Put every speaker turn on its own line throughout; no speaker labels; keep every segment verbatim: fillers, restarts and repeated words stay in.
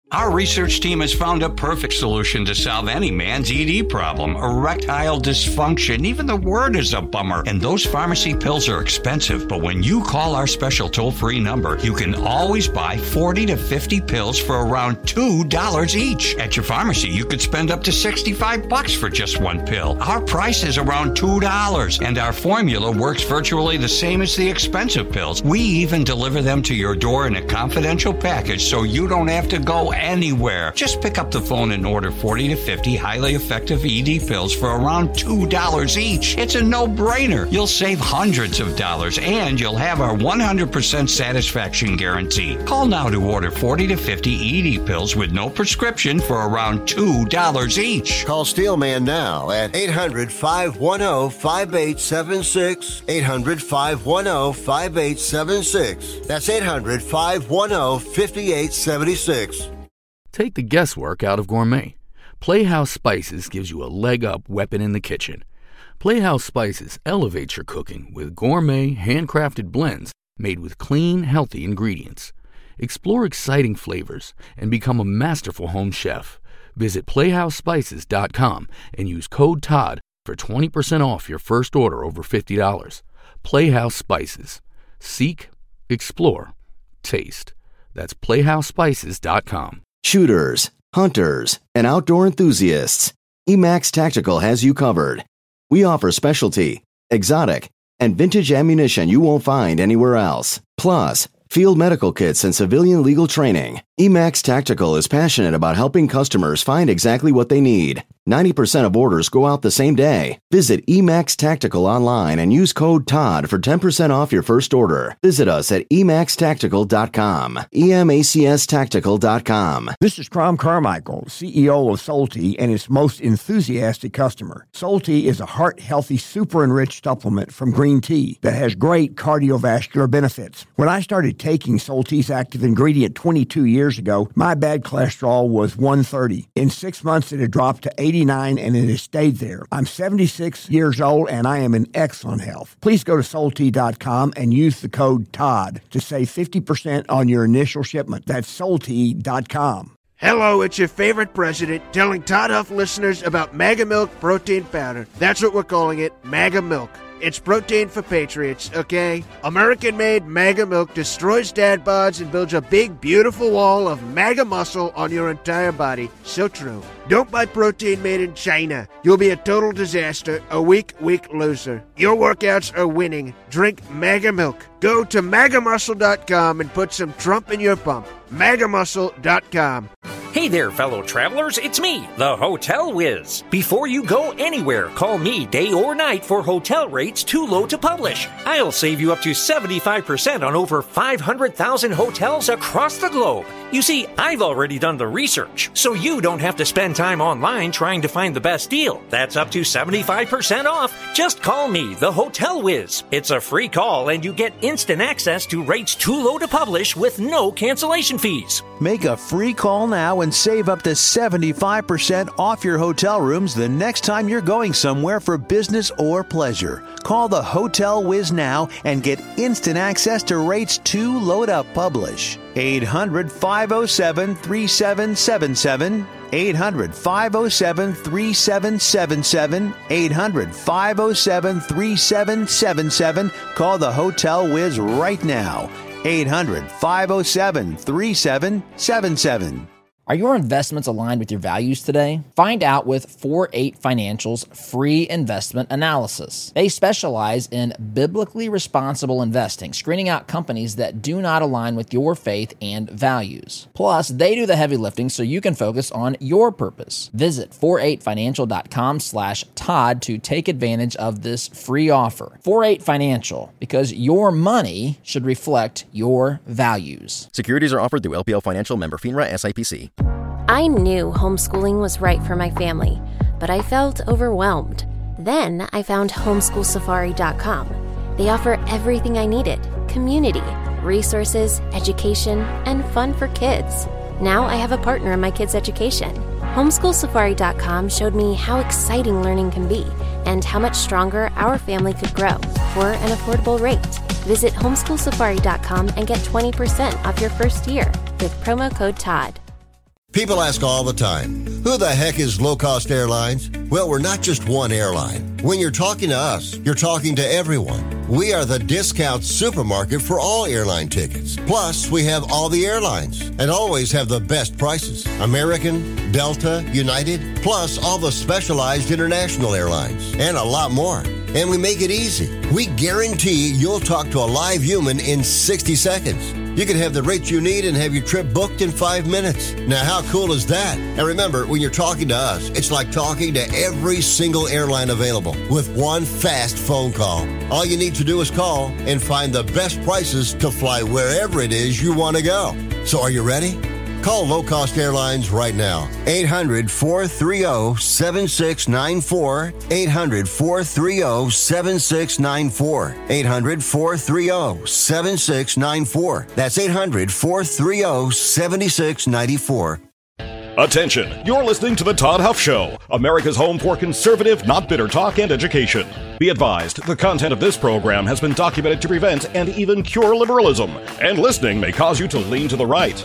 Our research team has found a perfect solution to solve any man's E D problem, erectile dysfunction. Even the word is a bummer. And those pharmacy pills are expensive, but when you call our special toll-free number, you can always buy forty to fifty pills for around two dollars each. At your pharmacy, you could spend up to sixty-five bucks for just one pill. Our price is around two dollars, and our formula works virtually the same as the expensive pills. We even deliver them to your door in a confidential package so you don't have to go anywhere. Just pick up the phone and order forty to fifty highly effective E D pills for around two dollars each. It's a no-brainer. You'll save hundreds of dollars, and you'll have our one hundred percent satisfaction guarantee. Call now to order forty to fifty E D pills with no prescription for around two dollars each.
Call Steelman now at eight hundred, five one zero, five eight seven six. eight hundred, five one zero, five eight seven six. That's eight hundred, five one zero, five eight seven six.
Take the guesswork out of gourmet. Playhouse Spices gives you a leg-up weapon in the kitchen. Playhouse Spices elevates your cooking with gourmet, handcrafted blends made with clean, healthy ingredients. Explore exciting flavors and become a masterful home chef. Visit playhouse spices dot com and use code Todd for twenty percent off your first order over fifty dollars. Playhouse Spices. Seek, explore, taste. That's playhouse spices dot com.
Shooters, hunters, and outdoor enthusiasts, Emax Tactical has you covered. We offer specialty, exotic, and vintage ammunition you won't find anywhere else. Plus, field medical kits and civilian legal training. Emax Tactical is passionate about helping customers find exactly what they need. ninety percent of orders go out the same day. Visit Emax Tactical online and use code Todd for ten percent off your first order. Visit us at emax tactical dot com. E M A C S tactical dot com.
This is Crom Carmichael, C E O of Solti and its most enthusiastic customer. Solti is a heart-healthy, super-enriched supplement from green tea that has great cardiovascular benefits. When I started taking Solti's active ingredient twenty-two years ago, my bad cholesterol was one thirty. In six months, it had dropped to eighty-nine, and it has stayed there. I'm seventy-six years old, and I am in excellent health. Please go to Solti dot com and use the code Todd to save fifty percent on your initial shipment. That's Solti dot com.
Hello, it's your favorite president telling Todd Huff listeners about Mega Milk Protein Powder. That's what we're calling it, Mega Milk. It's protein for patriots, okay? American-made Mega Milk destroys dad bods and builds a big, beautiful wall of MAGA muscle on your entire body. So true. Don't buy protein made in China. You'll be a total disaster, a weak, weak loser. Your workouts are winning. Drink MAGA Milk. Go to maga muscle dot com and put some Trump in your pump. maga muscle dot com.
Hey there, fellow travelers, it's me, the Hotel Whiz. Before you go anywhere, call me day or night for hotel rates too low to publish. I'll save you up to seventy-five percent on over five hundred thousand hotels across the globe. You see, I've already done the research, so you don't have to spend time online trying to find the best deal. That's up to seventy-five percent off. Just call me, the Hotel Whiz. It's a free call, and you get instant access to rates too low to publish with no cancellation fees.
Make a free call now and save up to seventy-five percent off your hotel rooms the next time you're going somewhere for business or pleasure. Call the Hotel Whiz now and get instant access to rates too low to publish. eight hundred, five oh seven, three seven seven seven. eight hundred, five oh seven, three seven seven seven. eight hundred, five oh seven, three seven seven seven. Call the Hotel Whiz right now. eight hundred, five oh seven, three seven seven seven.
Are your investments aligned with your values today? Find out with four eight Financial's free investment analysis. They specialize in biblically responsible investing, screening out companies that do not align with your faith and values. Plus, they do the heavy lifting so you can focus on your purpose. Visit four eight financial dot com slash Todd to take advantage of this free offer. four eight Financial, because your money should reflect your values.
Securities are offered through L P L Financial, member FINRA, S I P C.
I knew homeschooling was right for my family, but I felt overwhelmed. Then I found homeschool safari dot com. They offer everything I needed: community, resources, education, and fun for kids. Now I have a partner in my kids' education. homeschool safari dot com showed me how exciting learning can be and how much stronger our family could grow for an affordable rate. Visit homeschool safari dot com and get twenty percent off your first year with promo code Todd.
People ask all the time, who the heck is Low Cost Airlines? Well, we're not just one airline. When you're talking to us, you're talking to everyone. We are the discount supermarket for all airline tickets. Plus, we have all the airlines and always have the best prices. American, Delta, United, plus all the specialized international airlines and a lot more. And we make it easy. We guarantee you'll talk to a live human in sixty seconds. You can have the rates you need and have your trip booked in five minutes. Now, how cool is that? And remember, when you're talking to us, it's like talking to every single airline available with one fast phone call. All you need to do is call and find the best prices to fly wherever it is you want to go. So are you ready? Call Low Cost Airlines right now. eight hundred, four three zero, seven six nine four. eight hundred, four three zero, seven six nine four. eight hundred, four three zero, seven six nine four. That's eight hundred, four three zero, seven six nine four.
Attention, you're listening to The Todd Huff Show, America's home for conservative, not bitter talk and education. Be advised, the content of this program has been documented to prevent and even cure liberalism, and listening may cause you to lean to the right.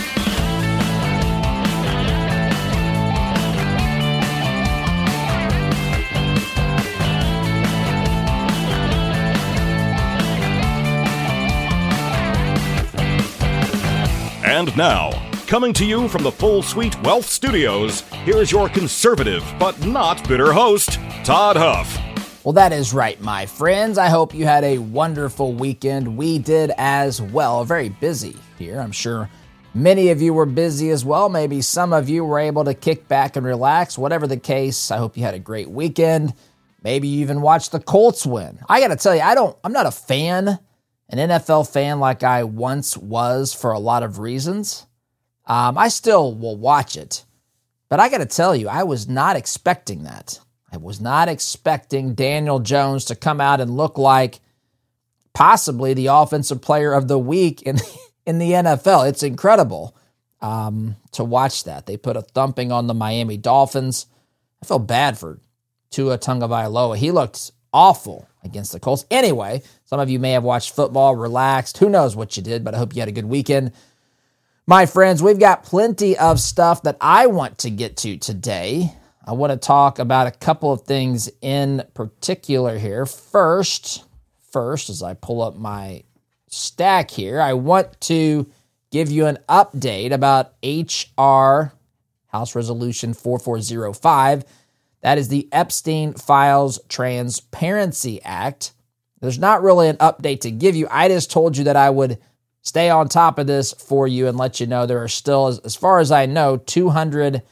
And now, coming to you from the Full Suite Wealth Studios, here is your conservative but not bitter host, Todd Huff.
Well, that is right, my friends. I hope you had a wonderful weekend. We did as well. Very busy here. I'm sure many of you were busy as well. Maybe some of you were able to kick back and relax. Whatever the case, I hope you had a great weekend. Maybe you even watched the Colts win. I got to tell you, I don't, I'm not a fan, an N F L fan like I once was for a lot of reasons. Um, I still will watch it. But I got to tell you, I was not expecting that. I was not expecting Daniel Jones to come out and look like possibly the offensive player of the week in, in the N F L. It's incredible um, to watch that. They put a thumping on the Miami Dolphins. I feel bad for Tua Tagovailoa. He looked awful against the Colts. Anyway, some of you may have watched football, relaxed. Who knows what you did, but I hope you had a good weekend. My friends, we've got plenty of stuff that I want to get to today. I want to talk about a couple of things in particular here. First, first, as I pull up my stack here, I want to give you an update about H R, House Resolution four four zero five. That is the Epstein Files Transparency Act. There's not really an update to give you. I just told you that I would stay on top of this for you and let you know there are still, as, as far as I know, two hundred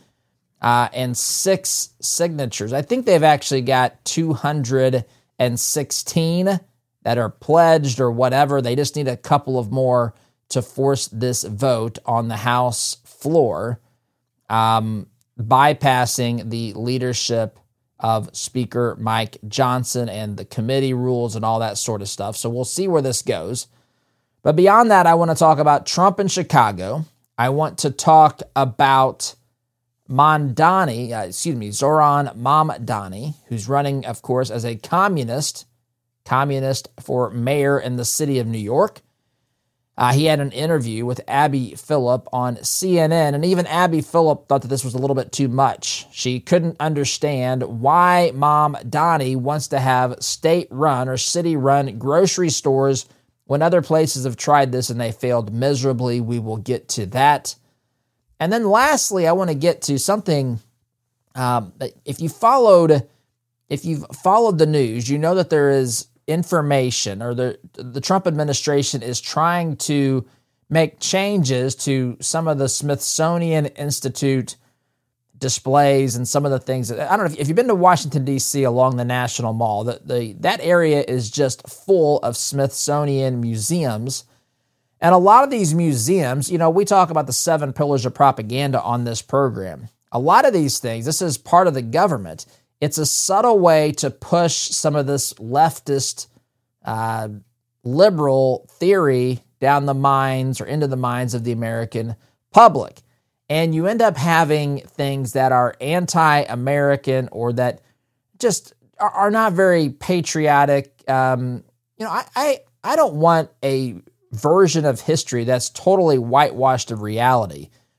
six signatures. I think they've actually got two hundred sixteen that are pledged or whatever. They just need a couple of more to force this vote on the House floor, um, bypassing the leadership of Speaker Mike Johnson and the committee rules and all that sort of stuff. So we'll see where this goes. But beyond that, I want to talk about Trump in Chicago. I want to talk about Mamdani, uh, excuse me, Zoran Mamdani, who's running, of course, as a communist, communist for mayor in the city of New York. Uh, he had an interview with Abby Phillip on C N N, and even Abby Phillip thought that this was a little bit too much. She couldn't understand why Mamdani wants to have state-run or city-run grocery stores when other places have tried this and they failed miserably. We will get to that. And then lastly, I want to get to something, um, if you followed, if you've followed the news, you know that there is information, or the the Trump administration is trying to make changes to some of the Smithsonian Institute displays and some of the things that, I don't know, if, if you've been to Washington, D C along the National Mall, the, the that area is just full of Smithsonian museums. And a lot of these museums, you know, we talk about the seven pillars of propaganda on this program. A lot of these things, this is part of the government. It's a subtle way to push some of this leftist, uh, liberal theory down the minds or into the minds of the American public. And you end up having things that are anti-American or that just are, are not very patriotic. Um, you know, I, I I don't want a version of history that's totally whitewashed of reality.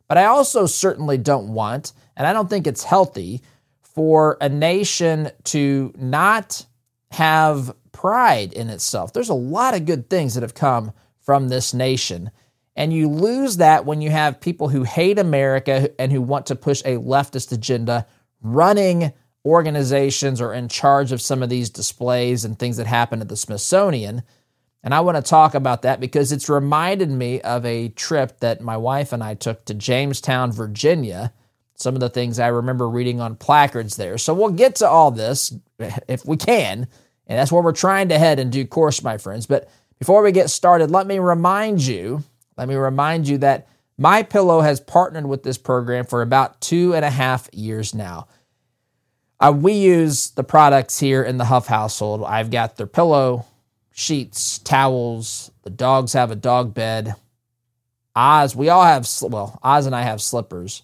But I also certainly don't want, and I don't think it's healthy, for a nation to not have pride in itself. There's a lot of good things that have come from this nation, and you lose that when you have people who hate America and who want to push a leftist agenda running organizations or in charge of some of these displays and things that happen at the Smithsonian. And I want to talk about that because it's reminded me of a trip that my wife and I took to Jamestown, Virginia. Some of the things I remember reading on placards there. So we'll get to all this if we can. And that's where we're trying to head in due course, my friends. But before we get started, let me remind you, let me remind you that MyPillow has partnered with this program for about two and a half years now. Uh, we use the products here in the Huff household. I've got their pillow, sheets, towels. The dogs have a dog bed. Oz, we all have, well, Oz and I have slippers.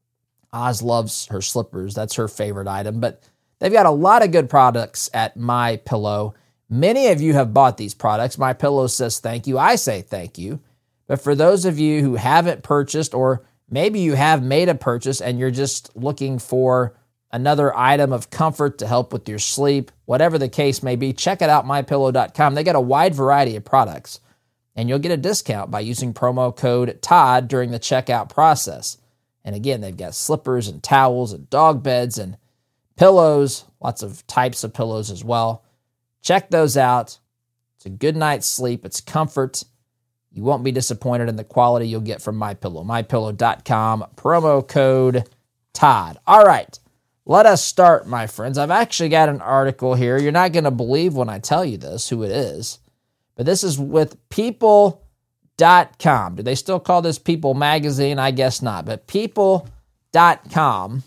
Oz loves her slippers. That's her favorite item. But they've got a lot of good products at MyPillow. Many of you have bought these products. MyPillow says thank you. I say thank you. But for those of you who haven't purchased, or maybe you have made a purchase and you're just looking for another item of comfort to help with your sleep, whatever the case may be, check it out, my pillow dot com. They got a wide variety of products, and you'll get a discount by using promo code Todd during the checkout process. And again, they've got slippers and towels and dog beds and pillows, lots of types of pillows as well. Check those out. It's a good night's sleep. It's comfort. You won't be disappointed in the quality you'll get from MyPillow. my pillow dot com, promo code Todd. All right, let us start, my friends. I've actually got an article here. You're not going to believe when I tell you this, who it is. But this is with people dot com. Do they still call this People Magazine? I guess not. But people dot com,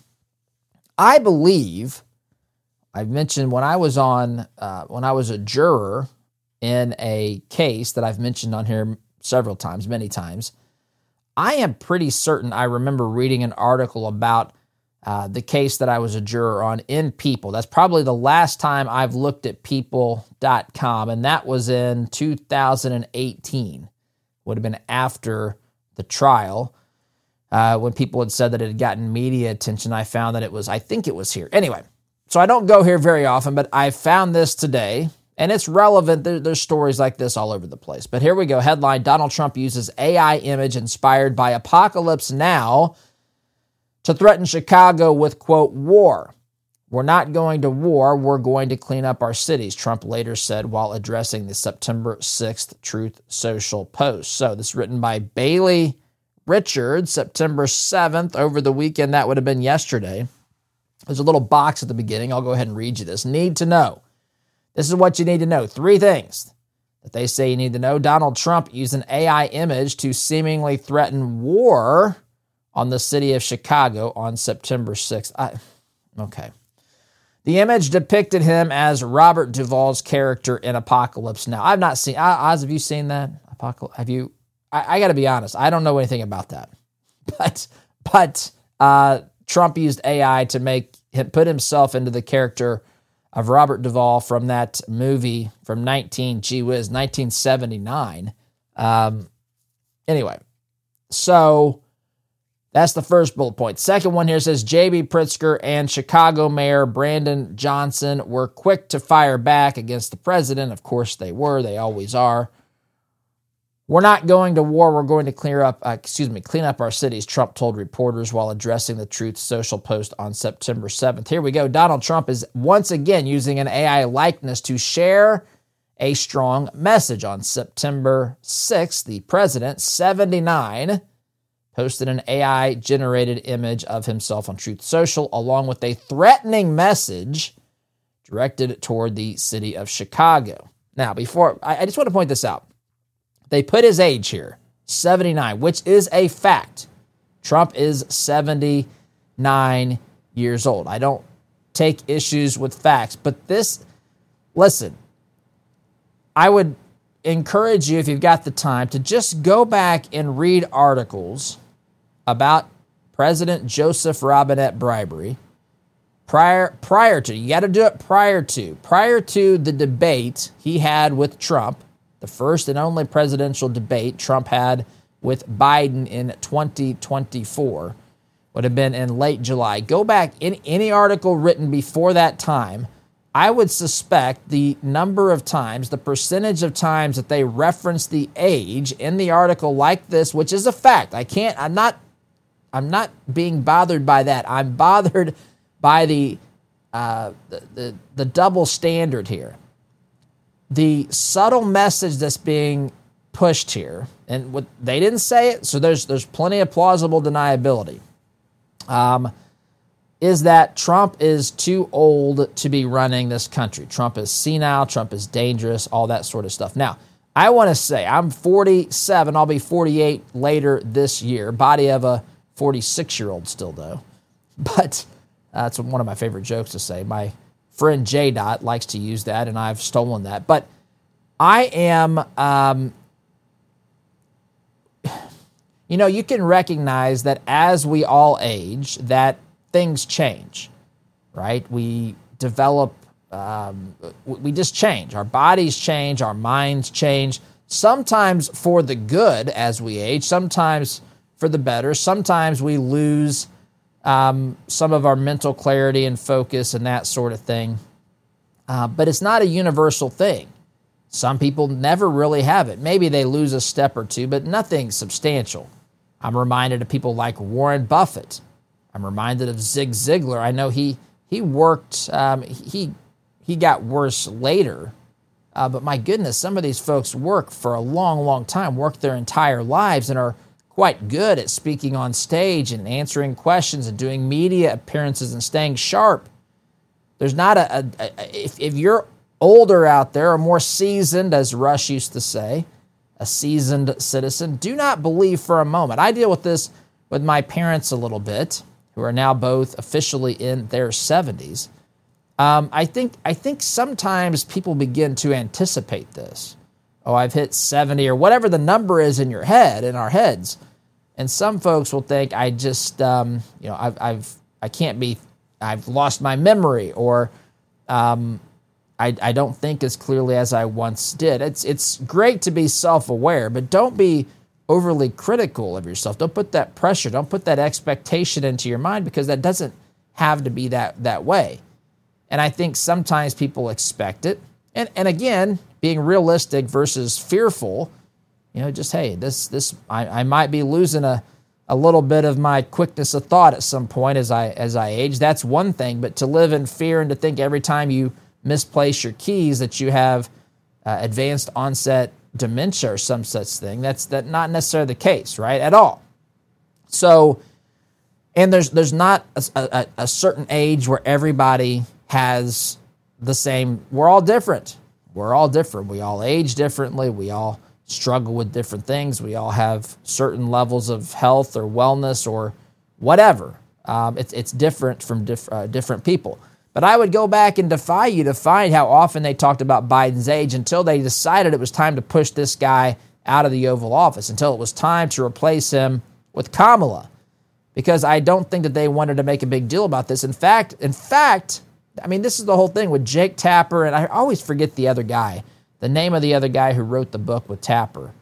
I believe, I've mentioned when I was on, uh, when I was a juror in a case that I've mentioned on here several times, many times, I am pretty certain I remember reading an article about uh, the case that I was a juror on in People. That's probably the last time I've looked at people dot com, and that was in two thousand eighteen. Would have been after the trial, uh, when people had said that it had gotten media attention. I found that it was, I think it was here. Anyway, so I don't go here very often, but I found this today, and it's relevant. There, there's stories like this all over the place. But here we go. Headline, Donald Trump uses A I image inspired by Apocalypse Now to threaten Chicago with, quote, war. We're not going to war. We're going to clean up our cities, Trump later said while addressing the September sixth Truth Social post. So this is written by Bailey Richards, September seventh, over the weekend. That would have been yesterday. There's a little box at the beginning. I'll go ahead and read you this. Need to know. This is what you need to know. Three things that they say you need to know. Donald Trump used an A I image to seemingly threaten war on the city of Chicago on September sixth. I, okay. The image depicted him as Robert Duvall's character in Apocalypse Now. I've not seen, Oz, have you seen that? Apocalypse? Have you? I, I got to be honest. I don't know anything about that. But, but uh, Trump used A I to make him, put himself into the character of Robert Duvall from that movie from nineteen, gee whiz, nineteen seventy-nine. Um, anyway, so that's the first bullet point. Second one here says J B Pritzker and Chicago Mayor Brandon Johnson were quick to fire back against the president. Of course they were. They always are. We're not going to war. We're going to clear up, uh, excuse me, clean up our cities, Trump told reporters while addressing the Truth Social post on September seventh. Here we go. Donald Trump is once again using an A I likeness to share a strong message. On September sixth, the president, seventy-nine, posted an A I-generated image of himself on Truth Social, along with a threatening message directed toward the city of Chicago. Now, before, I, I just want to point this out. They put his age here, seventy-nine, which is a fact. Trump is seventy-nine years old. I don't take issues with facts, but this, listen, I would encourage you, if you've got the time, to just go back and read articles about President Joseph Robinette bribery prior prior to, you got to do it prior to, prior to the debate he had with Trump, the first and only presidential debate Trump had with Biden in twenty twenty-four would have been in late July. Go back in any article written before that time, I would suspect the number of times, the percentage of times that they reference the age in the article like this, which is a fact. I can't, I'm not, I'm not being bothered by that. I'm bothered by the, uh, the, the, the double standard here. The subtle message that's being pushed here, and what they didn't say it, so there's, there's plenty of plausible deniability. Um, is that Trump is too old to be running this country. Trump is senile, Trump is dangerous, all that sort of stuff. Now, I want to say, I'm forty-seven, I'll be forty-eight later this year. Body of a forty-six-year-old still, though. But uh, that's one of my favorite jokes to say. My friend J. Dot likes to use that, and I've stolen that. But I am, um, you know, you can recognize that as we all age, that things change, right? We develop, um, we just change. Our bodies change, our minds change, sometimes for the good as we age, sometimes for the better. Sometimes we lose um, some of our mental clarity and focus and that sort of thing. Uh, but it's not a universal thing. Some people never really have it. Maybe they lose a step or two, but nothing substantial. I'm reminded of people like Warren Buffett. I'm reminded of Zig Ziglar. I know he he worked, um, he he got worse later, uh, but my goodness, some of these folks work for a long, long time, work their entire lives, and are quite good at speaking on stage and answering questions and doing media appearances and staying sharp. There's not a, a, a if, if you're older out there or more seasoned, as Rush used to say, a seasoned citizen, do not believe for a moment. I deal with this with my parents a little bit, who are now both officially in their seventies. Um, I think I think sometimes people begin to anticipate this. Oh, I've hit seventy or whatever the number is in your head, in our heads. And some folks will think, I just, um, you know, I've, I've, I can't be, I've lost my memory, or um, I, I don't think as clearly as I once did. It's, it's great to be self-aware, but don't be overly critical of yourself. Don't put that pressure, don't put that expectation into your mind, because that doesn't have to be that, that way. And I think sometimes people expect it. And and again, being realistic versus fearful, you know, just, hey, this, this I, I might be losing a, a little bit of my quickness of thought at some point as I as I age. That's one thing, but to live in fear and to think every time you misplace your keys that you have uh, advanced onset dementia or some such thing, that's that not necessarily the case, right, at all. So, and there's there's not a, a, a certain age where everybody has the same. We're all different. We're all different. We all age differently. We all struggle with different things. We all have certain levels of health or wellness or whatever. Um, it's it's different from diff, uh, different people. But I would go back and defy you to find how often they talked about Biden's age until they decided it was time to push this guy out of the Oval Office, until it was time to replace him with Kamala. Because I don't think that they wanted to make a big deal about this. In fact, in fact, I mean, this is the whole thing with Jake Tapper, and I always forget the other guy, the name of the other guy who wrote the book with Tapper,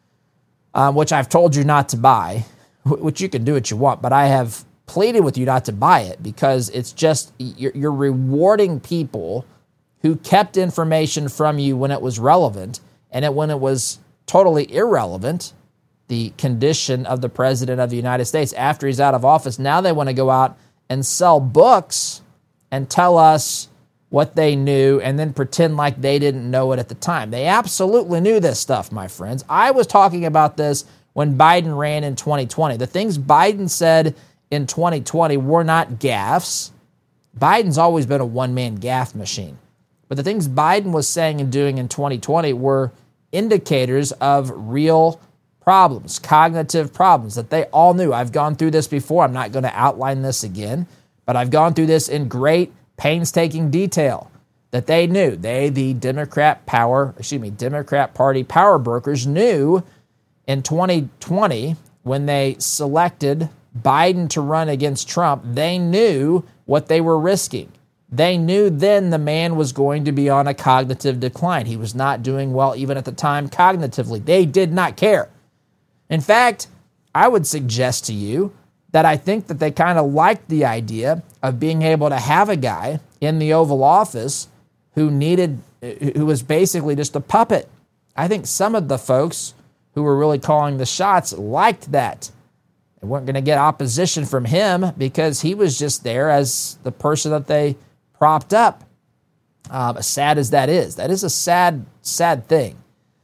um, which I've told you not to buy, which you can do what you want, but I have pleaded with you not to buy it, because it's just, you're, you're rewarding people who kept information from you when it was relevant, and it, when it was totally irrelevant, the condition of the president of the United States after he's out of office, now they want to go out and sell books and tell us what they knew and then pretend like they didn't know it at the time. They absolutely knew this stuff, my friends. I was talking about this when Biden ran in twenty twenty. The things Biden said in twenty twenty were not gaffes. Biden's always been a one-man gaffe machine. But the things Biden was saying and doing in twenty twenty were indicators of real problems, cognitive problems that they all knew. I've gone through this before. I'm not going to outline this again, but I've gone through this in great, painstaking detail that they knew. They, the Democrat power, excuse me, Democrat Party power brokers, knew in twenty twenty when they selected Biden to run against Trump, they knew what they were risking. They knew then the man was going to be on a cognitive decline. He was not doing well even at the time cognitively. They did not care. In fact, I would suggest to you that I think that they kind of liked the idea of being able to have a guy in the Oval Office who needed, who was basically just a puppet. I think some of the folks who were really calling the shots liked that. They weren't going to get opposition from him because he was just there as the person that they propped up. Um, as sad as that is, that is a sad, sad thing.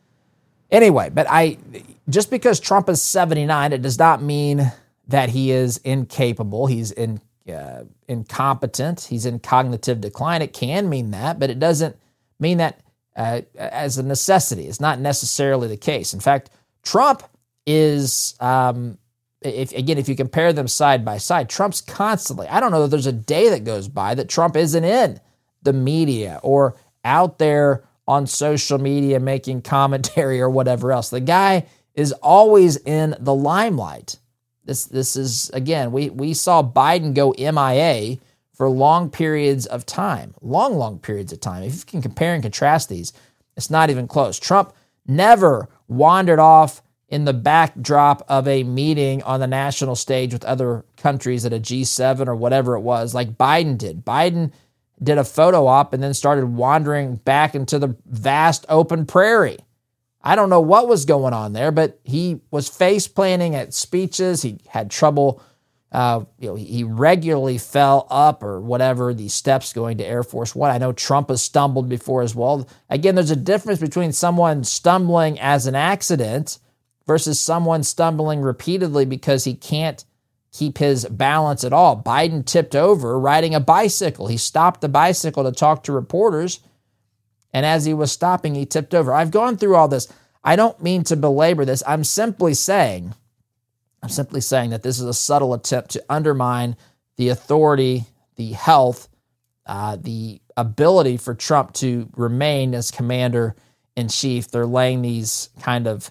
Anyway, but I, just because Trump is seventy-nine, it does not mean that he is incapable. He's in, uh, incompetent. He's in cognitive decline. It can mean that, but it doesn't mean that uh, as a necessity. It's not necessarily the case. In fact, Trump is, um, if again, if you compare them side by side, Trump's constantly, I don't know that there's a day that goes by that Trump isn't in the media or out there on social media making commentary or whatever else. The guy is always in the limelight. This this is, again, we, we saw Biden go M I A for long periods of time, long, long periods of time. If you can compare and contrast these, it's not even close. Trump never wandered off in the backdrop of a meeting on the national stage with other countries at a G seven or whatever it was, like Biden did. Biden did a photo op and then started wandering back into the vast open prairie. I don't know what was going on there, but he was face planting at speeches. He had trouble, uh, you know, he regularly fell up or whatever the steps going to Air Force One. I know Trump has stumbled before as well. Again, there's a difference between someone stumbling as an accident versus someone stumbling repeatedly because he can't keep his balance at all. Biden tipped over riding a bicycle. He stopped the bicycle to talk to reporters, and as he was stopping, he tipped over. I've gone through all this. I don't mean to belabor this. I'm simply saying, I'm simply saying that this is a subtle attempt to undermine the authority, the health, uh, the ability for Trump to remain as commander-in-chief. They're laying these kind of,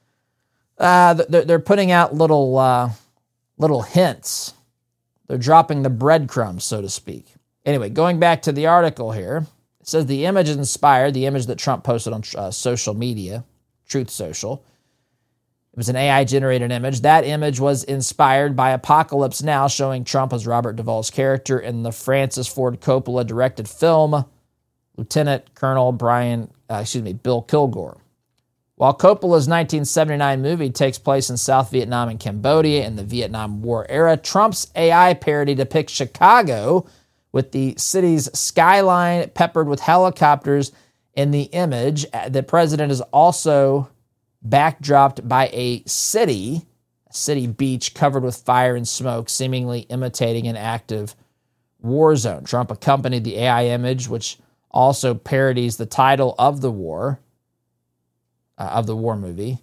uh, they're, they're putting out little... Uh, little hints. They're dropping the breadcrumbs, so to speak. Anyway, going back to the article here, it says the image is inspired, the image that Trump posted on uh, social media, Truth Social. It was an A I-generated image. That image was inspired by Apocalypse Now, showing Trump as Robert Duvall's character in the Francis Ford Coppola-directed film, Lieutenant Colonel Brian, uh, excuse me, Bill Kilgore. While Coppola's nineteen seventy-nine movie takes place in South Vietnam and Cambodia in the Vietnam War era, Trump's A I parody depicts Chicago with the city's skyline peppered with helicopters in the image. The president is also backdropped by a city, a city beach covered with fire and smoke, seemingly imitating an active war zone. Trump accompanied the A I image, which also parodies the title of the war, Uh, of the war movie,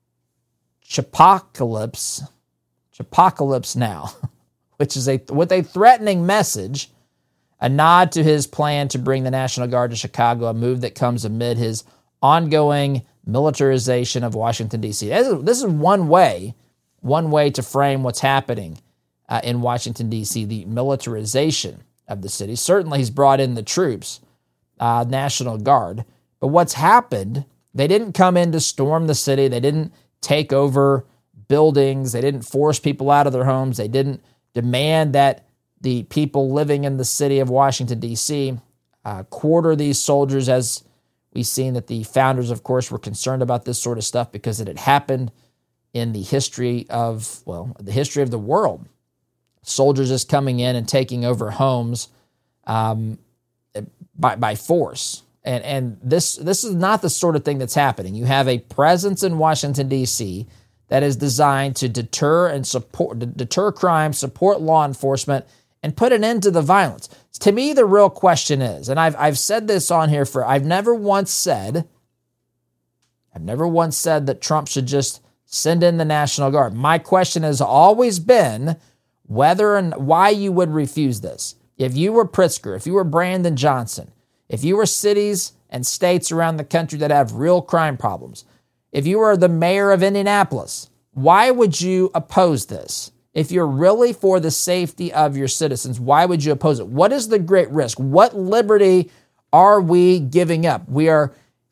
Chipocalypse, Chipocalypse Now, which is a with a threatening message, a nod to his plan to bring the National Guard to Chicago, a move that comes amid his ongoing militarization of Washington, D C. This is, this is one way, one way to frame what's happening uh, in Washington, D C, the militarization of the city. Certainly he's brought in the troops, uh, National Guard, but what's happened, they didn't come in to storm the city. They didn't take over buildings. They didn't force people out of their homes. They didn't demand that the people living in the city of Washington, D C, uh, quarter these soldiers, as we've seen that the founders, of course, were concerned about this sort of stuff because it had happened in the history of, well, the history of the world. Soldiers just coming in and taking over homes um, by, by force. And and this this is not the sort of thing that's happening. You have a presence in Washington, D C that is designed to deter and support deter crime, support law enforcement, and put an end to the violence. To me, the real question is, and I've I've said this on here for I've never once said, I've never once said that Trump should just send in the National Guard. My question has always been whether and why you would refuse this. If you were Pritzker, if you were Brandon Johnson, if you were cities and states around the country that have real crime problems, if you were the mayor of Indianapolis, why would you oppose this? If you're really for the safety of your citizens, why would you oppose it? What is the great risk? What liberty are we giving up? We are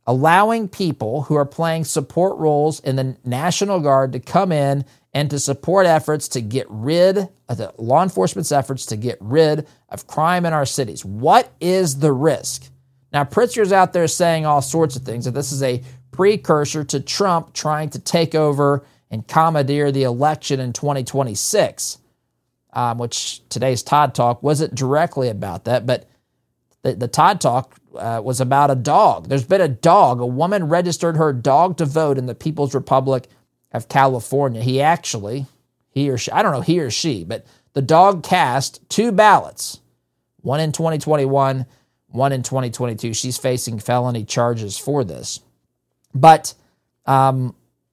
allowing people who are playing support roles in the National Guard to come in and to support efforts to get rid of the law enforcement's efforts to get rid of crime in our cities. What is the risk? Now, Pritzker's out there saying all sorts of things, that this is a precursor to Trump trying to take over and commandeer the election in twenty twenty-six, um, which today's Todd Talk wasn't directly about that, but the, the Todd Talk uh, was about a dog. There's been a dog. A woman registered her dog to vote in the People's Republic of California. He actually, he or she, I don't know he or she, but the dog cast two ballots, one in twenty twenty-one, one in twenty twenty-two. She's facing felony charges for this. But um,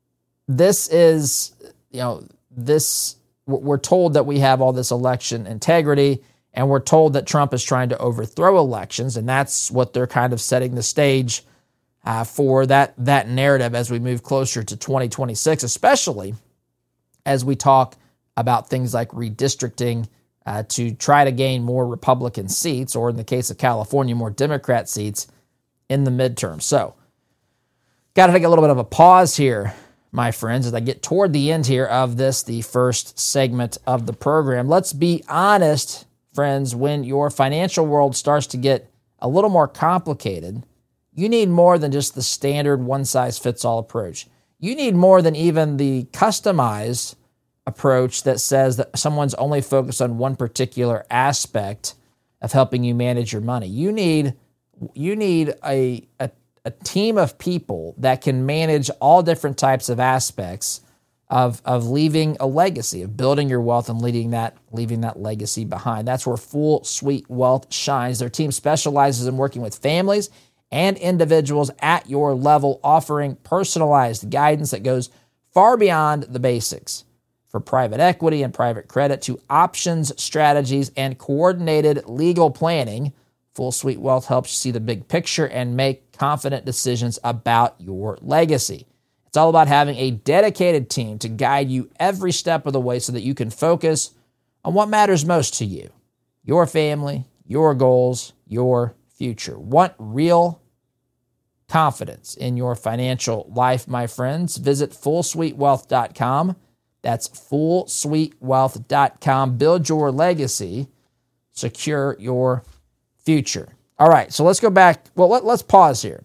this is, you know, this, we're told that we have all this election integrity, and we're told that Trump is trying to overthrow elections, and that's what they're kind of setting the stage uh, for that, that narrative as we move closer to twenty twenty-six, especially as we talk about things like redistricting uh, to try to gain more Republican seats, or in the case of California, more Democrat seats in the midterm. So, got to take a little bit of a pause here, my friends, as I get toward the end here of this, the first segment of the program. Let's be honest, friends, when your financial world starts to get a little more complicated, you need more than just the standard one-size-fits-all approach. You need more than even the customized approach that says that someone's only focused on one particular aspect of helping you manage your money. You need you need a, a, a team of people that can manage all different types of aspects of, of leaving a legacy, of building your wealth and leaving that, leaving that legacy behind. That's where Full Suite Wealth shines. Their team specializes in working with families and individuals at your level, offering personalized guidance that goes far beyond the basics. For private equity and private credit to options, strategies, and coordinated legal planning, Full Suite Wealth helps you see the big picture and make confident decisions about your legacy. It's all about having a dedicated team to guide you every step of the way so that you can focus on what matters most to you, your family, your goals, your future. Want real confidence in your financial life, my friends? Visit full suite wealth dot com. That's full suite wealth dot com. Build your legacy. Secure your future. All right, so let's go back. Well, let, let's pause here.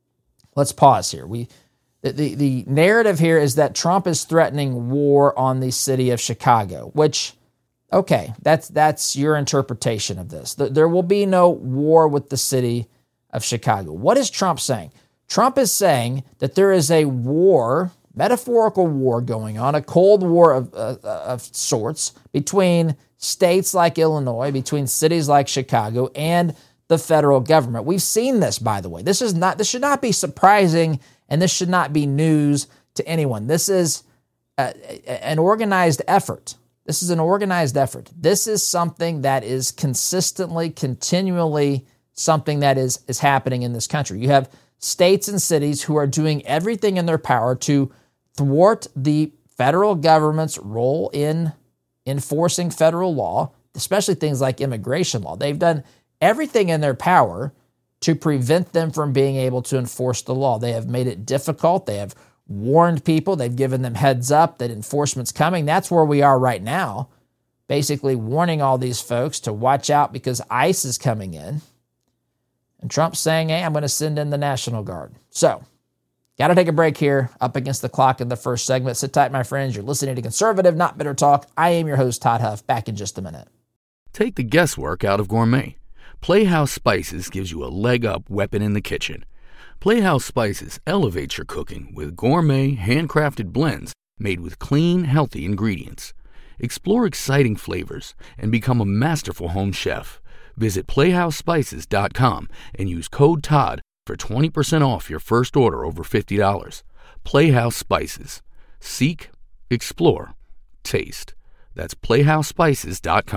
Let's pause here. We the, the, the narrative here is that Trump is threatening war on the city of Chicago, which, okay, that's that's your interpretation of this. There will be no war with the city of Chicago. What is Trump saying? Trump is saying that there is a war, metaphorical war going on, a Cold War of, uh, of sorts between states like Illinois, between cities like Chicago, and the federal government. We've seen this, by the way. This is not. This should not be surprising, and this should not be news to anyone. This is a, a, an organized effort. This is an organized effort. This is something that is consistently, continually something that is, is happening in this country. You have states and cities who are doing everything in their power to thwart the federal government's role in enforcing federal law, especially things like immigration law. They've done everything in their power to prevent them from being able to enforce the law. They have made it difficult. They have warned people. They've given them heads up that enforcement's coming. That's where we are right now, basically warning all these folks to watch out because ICE is coming in. And Trump's saying, hey, I'm going to send in the National Guard. So, got to take a break here, up against the clock in the first segment. Sit tight, my friends. You're listening to Conservative, Not Bitter Talk. I am your host, Todd Huff. Back in just a minute.
Take the guesswork out of gourmet. Playhouse Spices gives you a leg-up weapon in the kitchen. Playhouse Spices elevates your cooking with gourmet, handcrafted blends made with clean, healthy ingredients. Explore exciting flavors and become a masterful home chef. Visit playhouse spices dot com and use code Todd for twenty percent off your first order over fifty dollars. Playhouse Spices. Seek, explore, taste. That's playhouse spices dot com.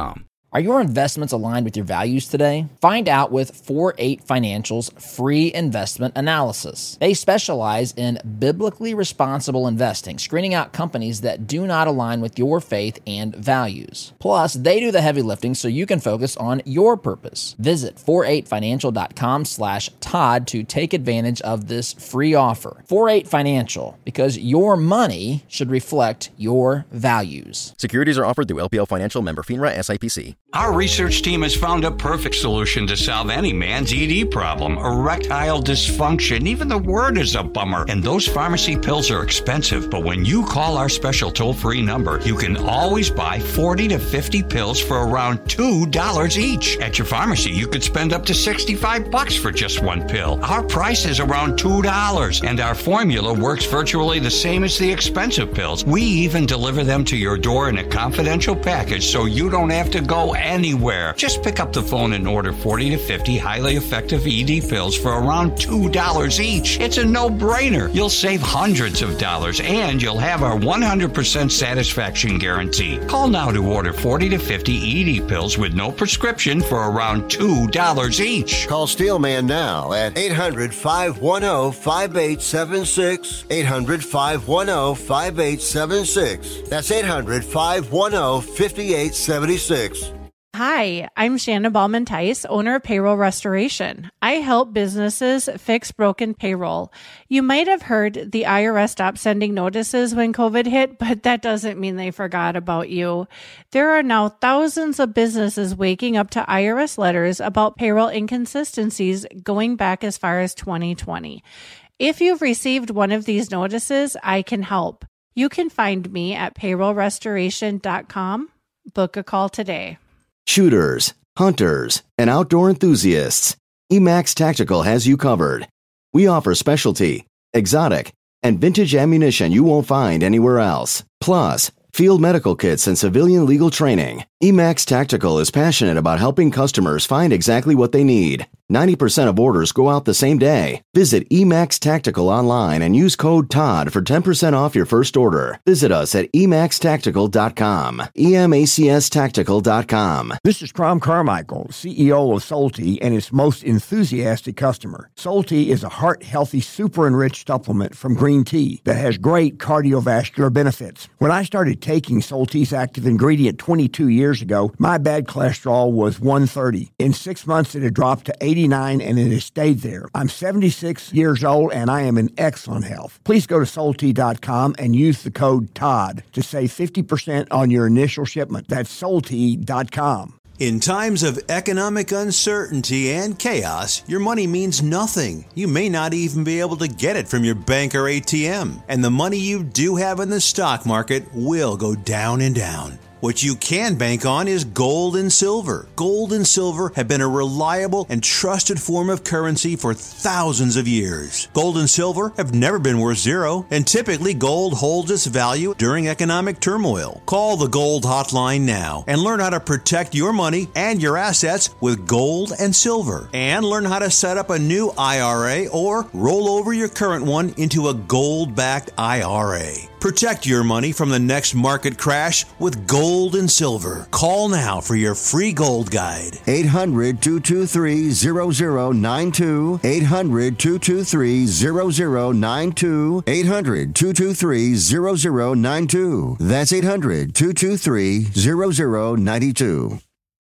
Are your investments aligned with your values today? Find out with four eight Financial's free investment analysis. They specialize in biblically responsible investing, screening out companies that do not align with your faith and values. Plus, they do the heavy lifting so you can focus on your purpose. Visit four eight financial dot com slash Todd to take advantage of this free offer. four eight Financial, because your money should reflect your values.
Securities are offered through L P L Financial, member FINRA, S I P C.
Our research team has found a perfect solution to solve any man's E D problem, erectile dysfunction. Even the word is a bummer. And those pharmacy pills are expensive, but when you call our special toll-free number, you can always buy forty to fifty pills for around two dollars each. At your pharmacy, you could spend up to sixty-five bucks for just one pill. Our price is around two dollars, and our formula works virtually the same as the expensive pills. We even deliver them to your door in a confidential package so you don't have to go anywhere. Just pick up the phone and order forty to fifty highly effective E D pills for around two dollars each. It's a no-brainer. You'll save hundreds of dollars, and you'll have our one hundred percent satisfaction guarantee. Call now to order forty to fifty E D pills with no prescription for around two dollars each.
Call Steelman now at eight hundred, five one zero, five eight seven six. eight hundred, five one zero, five eight seven six. That's eight hundred, five one zero, five eight seven six.
Hi, I'm Shannon Ballman-Tice, owner of Payroll Restoration. I help businesses fix broken payroll. You might have heard the I R S stopped sending notices when COVID hit, but that doesn't mean they forgot about you. There are now thousands of businesses waking up to I R S letters about payroll inconsistencies going back as far as twenty twenty. If you've received one of these notices, I can help. You can find me at payroll restoration dot com. Book a call today.
Shooters, hunters, and outdoor enthusiasts, Emax Tactical has you covered. We offer specialty, exotic, and vintage ammunition you won't find anywhere else. Plus, field medical kits and civilian legal training. Emax Tactical is passionate about helping customers find exactly what they need. ninety percent of orders go out the same day. Visit Emax Tactical online and use code Todd for ten percent off your first order. Visit us at emax tactical dot com. E M A C S tactical dot com.
This is Crom Carmichael, C E O of Solti and its most enthusiastic customer. Solti is a heart-healthy, super-enriched supplement from green tea that has great cardiovascular benefits. When I started taking Solti's active ingredient twenty-two years ago, my bad cholesterol was one thirty. In six months, it had dropped to eighty-nine, and it has stayed there. I'm seventy-six years old, and I am in excellent health. Please go to Solti dot com and use the code Todd to save fifty percent on your initial shipment. That's Solti dot com.
In times of economic uncertainty and chaos, your money means nothing. You may not even be able to get it from your bank or A T M. And the money you do have in the stock market will go down and down. What you can bank on is gold and silver. Gold and silver have been a reliable and trusted form of currency for thousands of years. Gold and silver have never been worth zero, and typically gold holds its value during economic turmoil. Call the Gold Hotline now and learn how to protect your money and your assets with gold and silver. And learn how to set up a new I R A or roll over your current one into a gold-backed I R A. Protect your money from the next market crash with gold and silver. Call now for your free gold guide.
eight hundred, two two three, zero zero nine two. eight hundred, two two three, zero zero nine two. eight hundred, two two three, zero zero nine two. That's eight hundred, two two three, zero zero nine two.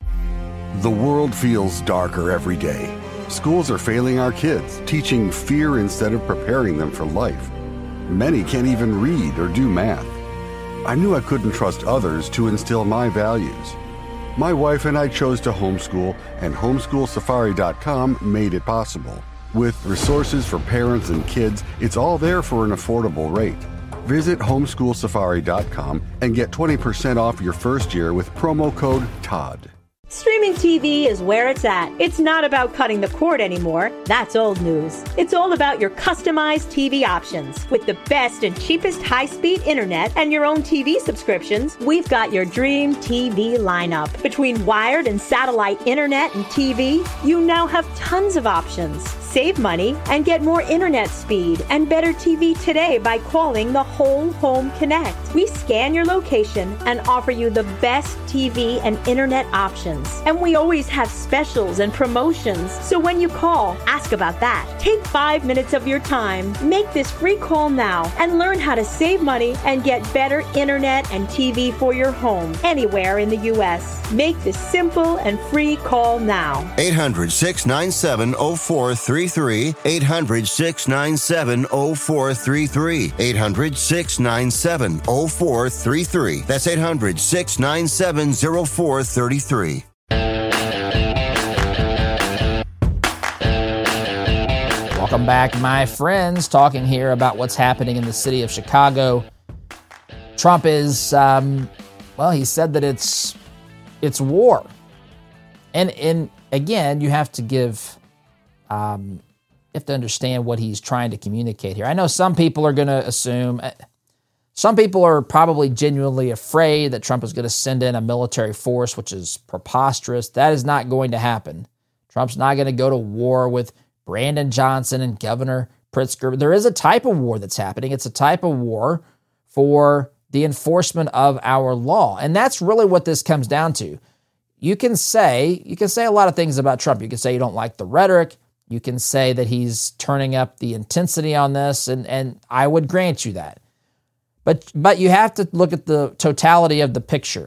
The world feels darker every day. Schools are failing our kids, teaching fear instead of preparing them for life. Many can't even read or do math. I knew I couldn't trust others to instill my values. My wife and I chose to homeschool, and homeschool safari dot com made it possible. With resources for parents and kids, it's all there for an affordable rate. Visit homeschool safari dot com and get twenty percent off your first year with promo code Todd.
Streaming T V is where it's at. It's not about cutting the cord anymore. That's old news. It's all about your customized T V options. With the best and cheapest high-speed internet and your own T V subscriptions, we've got your dream T V lineup. Between wired and satellite internet and T V, you now have tons of options. Save money and get more internet speed and better T V today by calling the Whole Home Connect. We scan your location and offer you the best T V and internet options. options. And we always have specials and promotions. So when you call, ask about that. Take five minutes of your time. Make this free call now and learn how to save money and get better internet and T V for your home anywhere in the U S. Make this simple and free call now.
eight hundred, six nine seven, oh four three three. eight hundred, six nine seven, oh four three three. eight hundred, six nine seven, oh four three three. That's eight hundred, six nine seven, oh four three three.
Welcome back, my friends. Talking here about what's happening in the city of Chicago. Trump is, um, well, he said that it's it's war. And, and again, you have to give, um, you have to understand what he's trying to communicate here. I know some people are going to assume, some people are probably genuinely afraid that Trump is going to send in a military force, which is preposterous. That is not going to happen. Trump's not going to go to war with Brandon Johnson and Governor Pritzker. There is a type of war that's happening. It's a type of war for the enforcement of our law. And that's really what this comes down to. You can say, you can say a lot of things about Trump. You can say you don't like the rhetoric. You can say that he's turning up the intensity on this, and, and I would grant you that. But, but you have to look at the totality of the picture.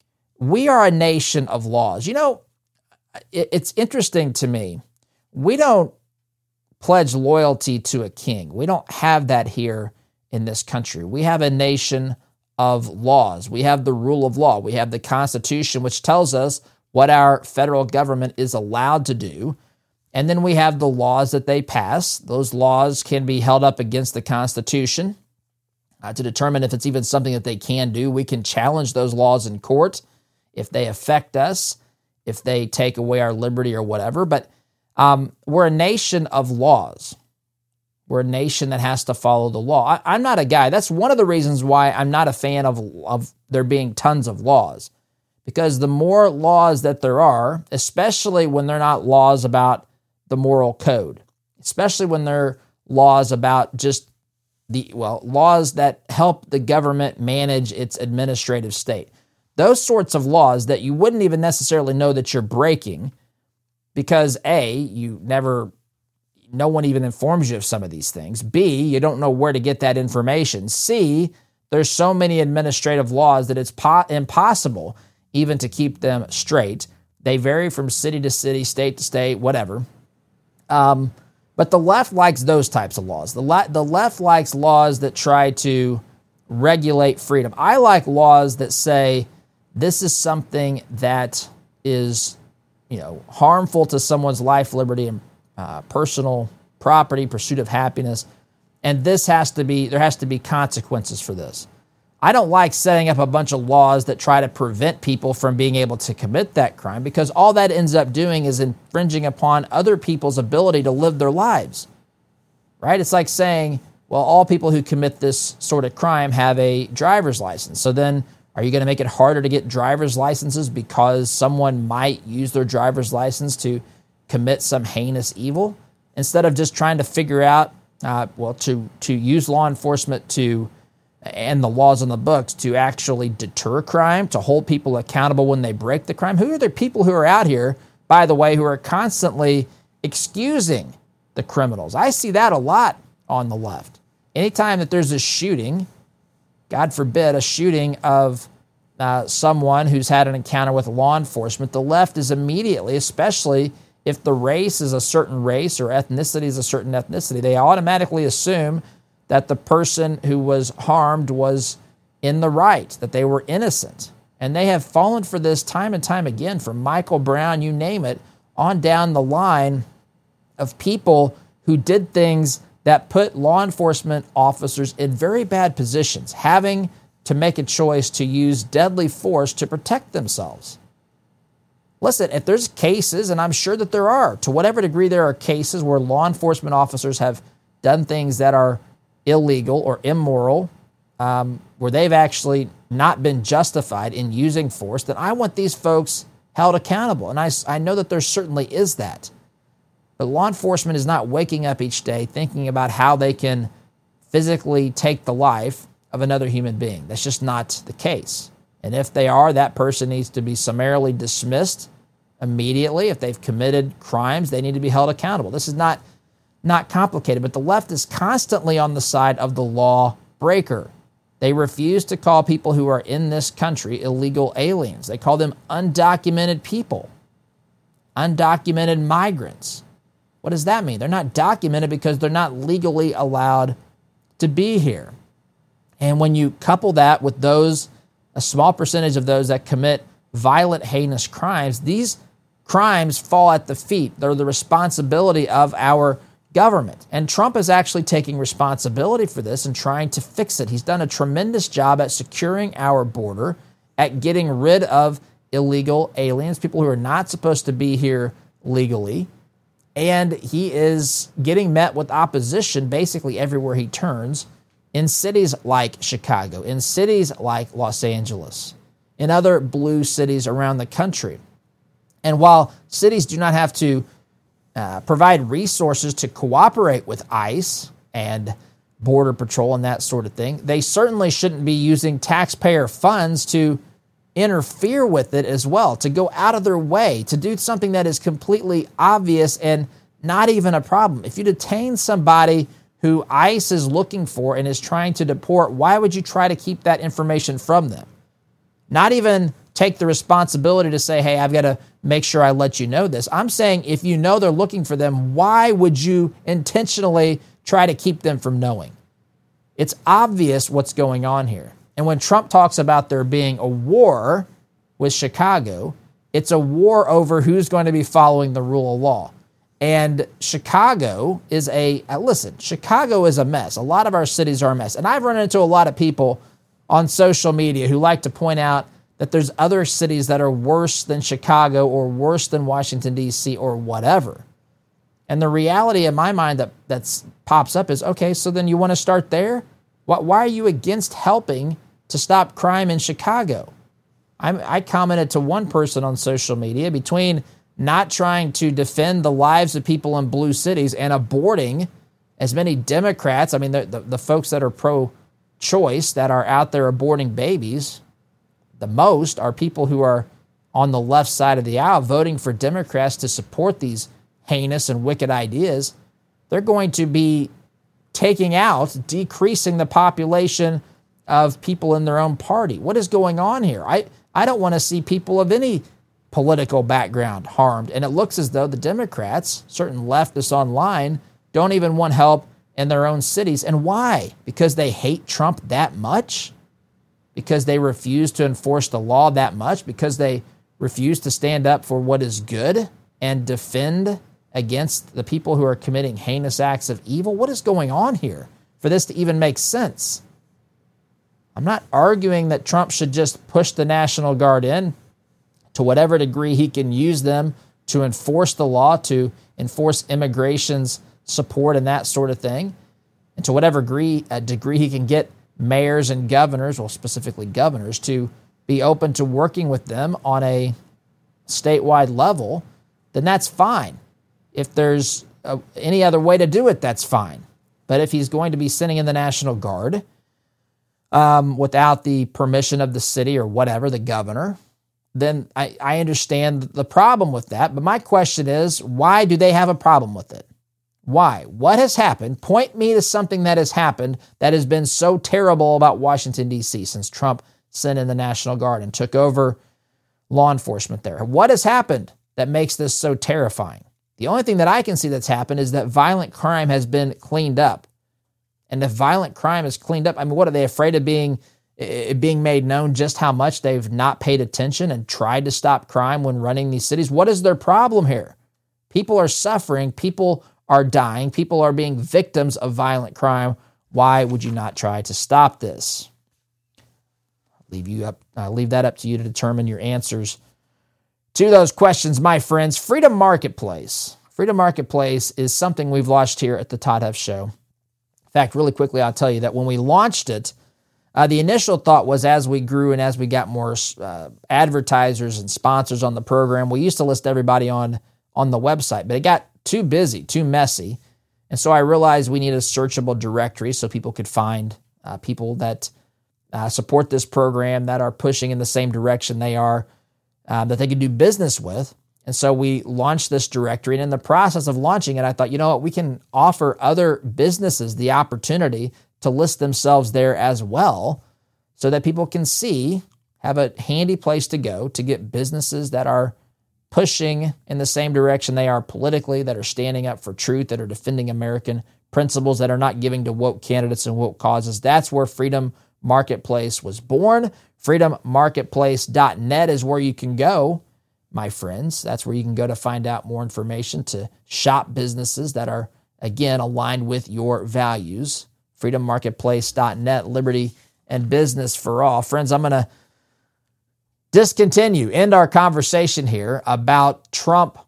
We are a nation of laws. You know, it, it's interesting to me. We don't pledge loyalty to a king. We don't have that here in this country. We have a nation of laws. We have the rule of law. We have the Constitution, which tells us what our federal government is allowed to do. And then we have the laws that they pass. Those laws can be held up against the Constitution uh, to determine if it's even something that they can do. We can challenge those laws in court if they affect us, if they take away our liberty or whatever. But um, we're a nation of laws. We're a nation that has to follow the law. I, I'm not a guy. That's one of the reasons why I'm not a fan of, of there being tons of laws. Because the more laws that there are, especially when they're not laws about the moral code, especially when they're laws about just the, well, laws that help the government manage its administrative state. Those sorts of laws that you wouldn't even necessarily know that you're breaking because A, you never... no one even informs you of some of these things. B, you don't know where to get that information. C, there's so many administrative laws that it's po- impossible even to keep them straight. They vary from city to city, state to state, whatever. Um, but the left likes those types of laws. The, le- the left likes laws that try to regulate freedom. I like laws that say this is something that is, you know, harmful to someone's life, liberty, and Uh, personal property, pursuit of happiness, and this has to be, there has to be consequences for this. I don't like setting up a bunch of laws that try to prevent people from being able to commit that crime because all that ends up doing is infringing upon other people's ability to live their lives, right? It's like saying, well, all people who commit this sort of crime have a driver's license. So then are you going to make it harder to get driver's licenses because someone might use their driver's license to commit some heinous evil, instead of just trying to figure out, uh, well, to to use law enforcement to, and the laws on the books to actually deter crime, to hold people accountable when they break the crime? Who are the people who are out here, by the way, who are constantly excusing the criminals? I see that a lot on the left. Anytime that there's a shooting, God forbid, a shooting of uh, someone who's had an encounter with law enforcement, the left is immediately, especially if the race is a certain race or ethnicity is a certain ethnicity, they automatically assume that the person who was harmed was in the right, that they were innocent. And they have fallen for this time and time again, from Michael Brown, you name it, on down the line of people who did things that put law enforcement officers in very bad positions, having to make a choice to use deadly force to protect themselves. Listen, if there's cases, and I'm sure that there are, to whatever degree there are cases where law enforcement officers have done things that are illegal or immoral, um, where they've actually not been justified in using force, then I want these folks held accountable. And I, I know that there certainly is that. But law enforcement is not waking up each day thinking about how they can physically take the life of another human being. That's just not the case. And if they are, that person needs to be summarily dismissed immediately. If they've committed crimes, they need to be held accountable. This is not, not complicated, but the left is constantly on the side of the law breaker. They refuse to call people who are in this country illegal aliens. They call them undocumented people, undocumented migrants. What does that mean? They're not documented because they're not legally allowed to be here. And when you couple that with those, a small percentage of those that commit violent, heinous crimes, these crimes fall at the feet. They're the responsibility of our government. And Trump is actually taking responsibility for this and trying to fix it. He's done a tremendous job at securing our border, at getting rid of illegal aliens, people who are not supposed to be here legally. And he is getting met with opposition basically everywhere he turns, in cities like Chicago, in cities like Los Angeles, in other blue cities around the country. And while cities do not have to uh, provide resources to cooperate with ICE and Border Patrol and that sort of thing, they certainly shouldn't be using taxpayer funds to interfere with it as well, to go out of their way, to do something that is completely obvious and not even a problem. If you detain somebody who ICE is looking for and is trying to deport, why would you try to keep that information from them? Not even take the responsibility to say, hey, I've got to make sure I let you know this. I'm saying if you know they're looking for them, why would you intentionally try to keep them from knowing? It's obvious what's going on here. And when Trump talks about there being a war with Chicago, it's a war over who's going to be following the rule of law. And Chicago is a, listen, Chicago is a mess. A lot of our cities are a mess. And I've run into a lot of people on social media who like to point out that there's other cities that are worse than Chicago or worse than Washington, D C or whatever. And the reality in my mind that that's pops up is, okay, so then you want to start there? Why are you against helping to stop crime in Chicago? I, I commented to one person on social media, between not trying to defend the lives of people in blue cities and aborting as many Democrats, I mean, the, the, the folks that are pro-choice that are out there aborting babies, the most are people who are on the left side of the aisle voting for Democrats to support these heinous and wicked ideas. They're going to be taking out, decreasing the population of people in their own party. What is going on here? I, I don't want to see people of any political background harmed. And it looks as though the Democrats, certain leftists online, don't even want help in their own cities. And why? Because they hate Trump that much? Because they refuse to enforce the law that much? Because they refuse to stand up for what is good and defend against the people who are committing heinous acts of evil? What is going on here for this to even make sense? I'm not arguing that Trump should just push the National Guard in to whatever degree he can use them to enforce the law, to enforce immigration's support and that sort of thing, and to whatever degree, uh, degree he can get mayors and governors, well, specifically governors, to be open to working with them on a statewide level, then that's fine. If there's a, any other way to do it, that's fine. But if he's going to be sending in the National Guard um, without the permission of the city or whatever, the governor, then I, I understand the problem with that. But my question is, why do they have a problem with it? Why? What has happened? Point me to something that has happened that has been so terrible about Washington, D C since Trump sent in the National Guard and took over law enforcement there. What has happened that makes this so terrifying? The only thing that I can see that's happened is that violent crime has been cleaned up. And if violent crime is cleaned up, I mean, what are they afraid of being it being made known just how much they've not paid attention and tried to stop crime when running these cities? What is their problem here? People are suffering. People are dying. People are being victims of violent crime. Why would you not try to stop this? Leave you up. Uh, leave that up to you to determine your answers to those questions, my friends. Freedom Marketplace. Freedom Marketplace is something we've launched here at the Todd Huff Show. In fact, really quickly, I'll tell you that when we launched it, Uh, the initial thought was, as we grew and as we got more uh, advertisers and sponsors on the program, we used to list everybody on, on the website, but it got too busy, too messy. And so I realized we needed a searchable directory so people could find uh, people that uh, support this program, that are pushing in the same direction they are, uh, that they could do business with. And so we launched this directory. And in the process of launching it, I thought, you know what, we can offer other businesses the opportunity to list themselves there as well so that people can see, have a handy place to go to get businesses that are pushing in the same direction they are politically, that are standing up for truth, that are defending American principles, that are not giving to woke candidates and woke causes. That's where Freedom Marketplace was born. freedom marketplace dot net is where you can go, my friends. That's where you can go to find out more information, to shop businesses that are, again, aligned with your values. freedom marketplace dot net, liberty and business for all. Friends, I'm going to discontinue, end our conversation here about Trump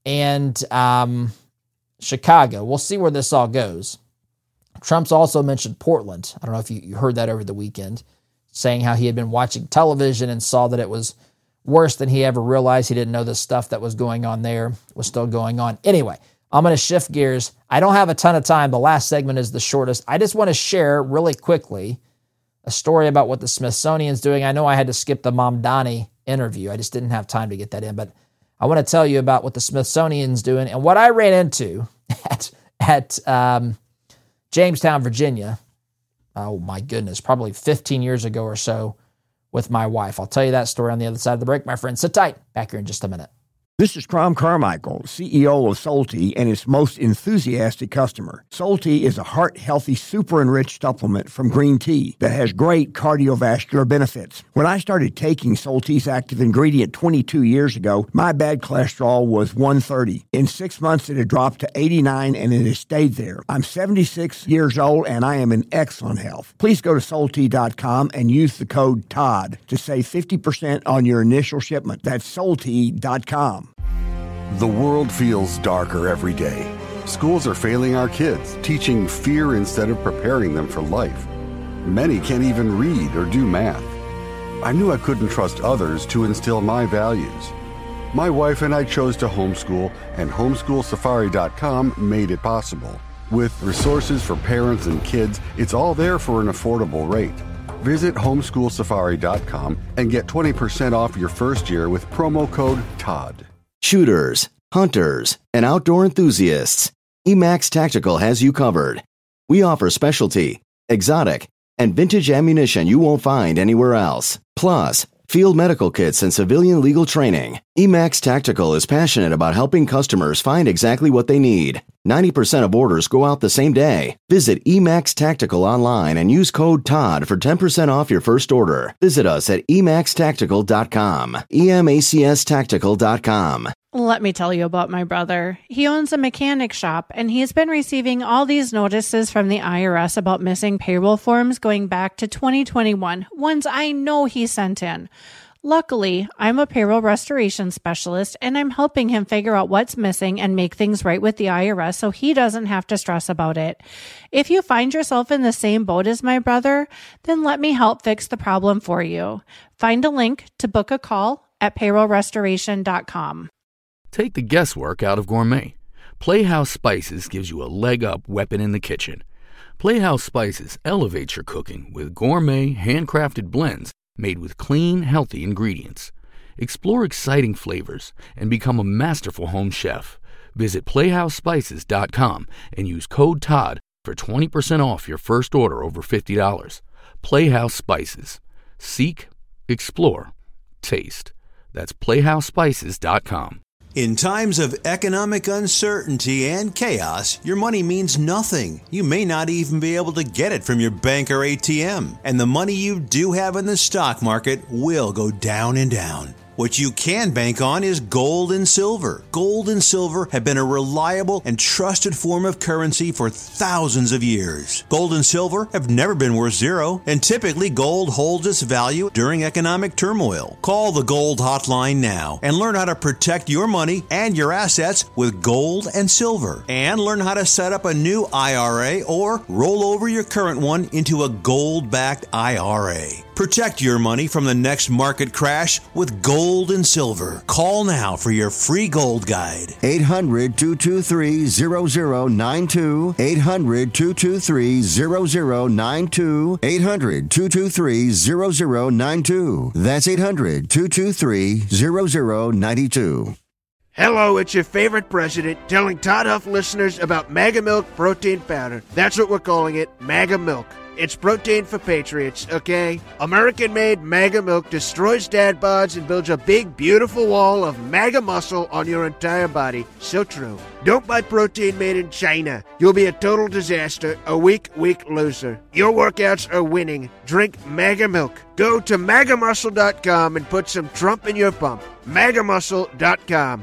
and um, Chicago. We'll see where this all goes. Trump's also mentioned Portland. I don't know if you, you heard that over the weekend, saying how he had been watching television and saw that it was worse than he ever realized. He didn't know the stuff that was going on there was still going on. Anyway, I'm going to shift gears. I don't have a ton of time. The last segment is the shortest. I just want to share really quickly a story about what the Smithsonian's doing. I know I had to skip the Mamdani interview. I just didn't have time to get that in, but I want to tell you about what the Smithsonian's doing and what I ran into at, at um, Jamestown, Virginia. Oh my goodness, probably fifteen years ago or so with my wife. I'll tell you that story on the other side of the break, my friends. Sit tight. Back here in just a minute.
This is Crom Carmichael, C E O of Solti and its most enthusiastic customer. Solti is a heart-healthy, super-enriched supplement from green tea that has great cardiovascular benefits. When I started taking Solti's active ingredient twenty-two years ago, my bad cholesterol was one thirty. In six months, it had dropped to eighty-nine, and it has stayed there. I'm seventy-six years old, and I am in excellent health. Please go to Solti dot com and use the code TODD to save fifty percent on your initial shipment. That's Solti dot com.
The world feels darker every day. Schools are failing our kids, teaching fear instead of preparing them for life. Many can't even read or do math. I knew I couldn't trust others to instill my values. My wife and I chose to homeschool, and homeschool safari dot com made it possible. With resources for parents and kids, it's all there for an affordable rate. Visit homeschool safari dot com and get twenty percent off your first year with promo code TODD.
Shooters, hunters, and outdoor enthusiasts, Emax Tactical has you covered. We offer specialty, exotic, and vintage ammunition you won't find anywhere else. Plus, field medical kits and civilian legal training. Emax Tactical is passionate about helping customers find exactly what they need. ninety percent of orders go out the same day. Visit Emax Tactical online and use code TODD for ten percent off your first order. Visit us at emax tactical dot com. E M A C S tactical dot com.
Let me tell you about my brother. He owns a mechanic shop, and he's been receiving all these notices from the I R S about missing payroll forms going back to twenty twenty-one, ones I know he sent in. Luckily, I'm a payroll restoration specialist, and I'm helping him figure out what's missing and make things right with the I R S so he doesn't have to stress about it. If you find yourself in the same boat as my brother, then let me help fix the problem for you. Find a link to book a call at payroll restoration dot com.
Take the guesswork out of gourmet. Playhouse Spices gives you a leg-up weapon in the kitchen. Playhouse Spices elevates your cooking with gourmet, handcrafted blends made with clean, healthy ingredients. Explore exciting flavors and become a masterful home chef. Visit playhouse spices dot com and use code TODD for twenty percent off your first order over fifty dollars. Playhouse Spices. Seek, explore, taste. That's playhouse spices dot com.
In times of economic uncertainty and chaos, your money means nothing. You may not even be able to get it from your bank or A T M. And the money you do have in the stock market will go down and down. What you can bank on is gold and silver. Gold and silver have been a reliable and trusted form of currency for thousands of years. Gold and silver have never been worth zero, and typically gold holds its value during economic turmoil. Call the Gold Hotline now and learn how to protect your money and your assets with gold and silver. And learn how to set up a new I R A or roll over your current one into a gold-backed I R A. Protect your money from the next market crash with gold and silver. Call now for your free gold guide.
eight hundred, two two three, zero zero nine two. eight hundred, two two three, zero zero nine two. eight hundred, two two three, zero zero nine two. That's eight hundred, two two three, zero zero nine two.
Hello, it's your favorite president telling Todd Huff listeners about MAGA Milk Protein Powder. That's what we're calling it, MAGA Milk. It's protein for patriots, okay? American-made MAGA Milk destroys dad bods and builds a big, beautiful wall of MAGA muscle on your entire body. So true. Don't buy protein made in China. You'll be a total disaster, a weak, weak loser. Your workouts are winning. Drink MAGA Milk. Go to maga muscle dot com and put some Trump in your pump. maga muscle dot com.